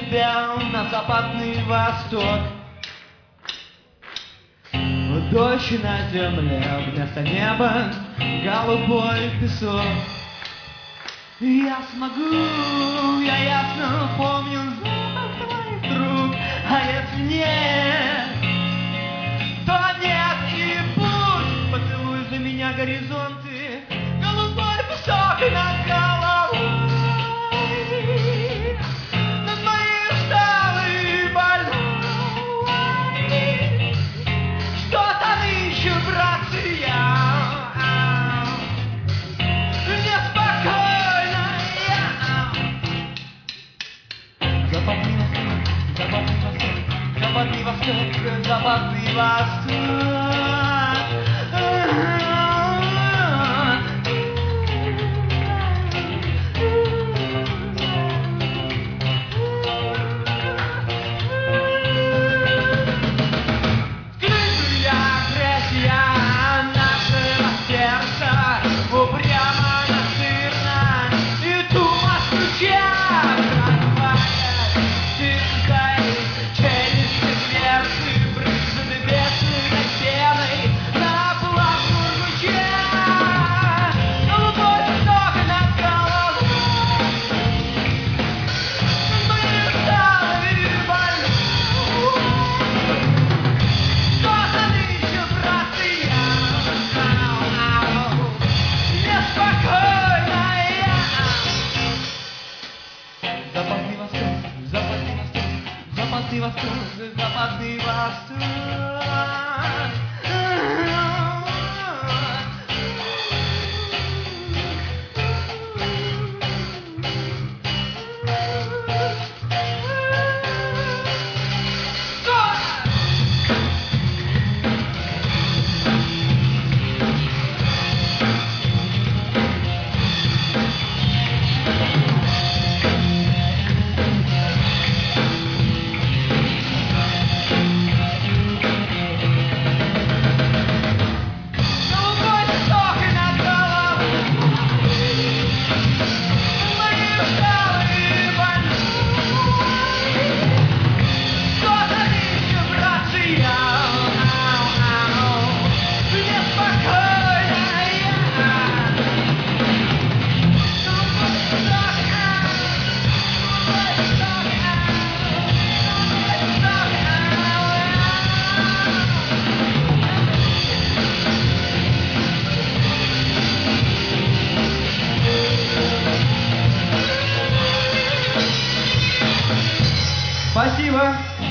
тебя на западный восток. Дождь на земле, вместо неба голубой песок. Я смогу, я ясно помню запах твоих рук, а если нет, то нет и пусть. Поцелуй за меня горизонты, голубой песок над головой. Над моей усталой больной. Что там еще, братцы, неспокойно Западный восток, западный восток, западный восток, западный восток. Упрямо, настырно, и тума стуча пробивает сизой челюсти дверцы, брызжет бешеной пеной на плавку ручья. Голубой песок над головой, над моей усталой больной. Что там еще, братцы, Западный восток, западный восток, западный восток, западный восток. Спасибо.